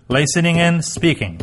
Listening and speaking.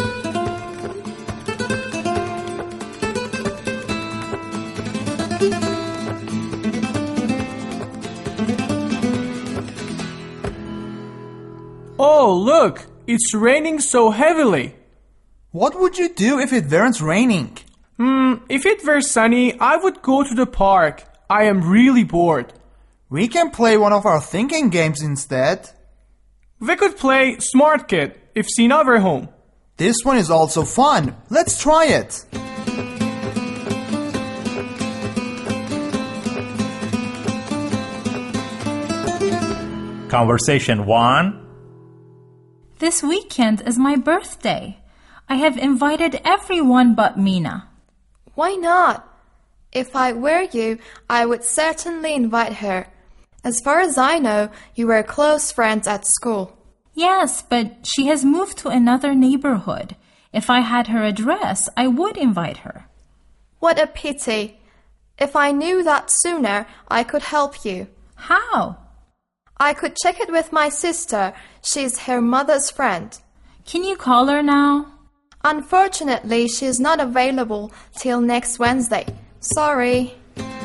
Oh, look! It's raining so heavily. What would you do if it weren't raining? If it were sunny, I would go to the park. I am really bored. We can play one of our thinking games instead. We could play Smart Kid if Sina were home. This one is also fun. Let's try it. Conversation 1. This weekend is my birthday. I have invited everyone but Mina. Why not? If I were you, I would certainly invite her. As far as I know, you were close friends at school. Yes, but she has moved to another neighborhood. If I had her address, I would invite her. What a pity. If I knew that sooner, I could help you. How? I could check it with my sister. She's her mother's friend. Can you call her now? Unfortunately, she is not available till next Wednesday. Sorry.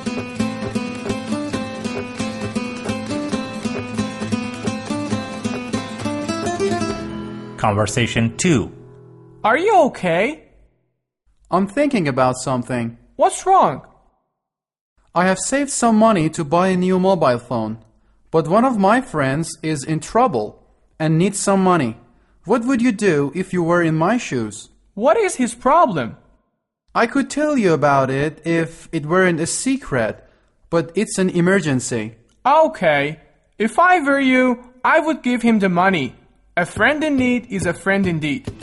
Conversation 2. Are you okay? I'm thinking about something. What's wrong? I have saved some money to buy a new mobile phone, but one of my friends is in trouble and needs some money. What would you do if you were in my shoes? What is his problem? I could tell you about it if it weren't a secret, but it's an emergency. Okay. If I were you, I would give him the money. A friend in need is a friend indeed.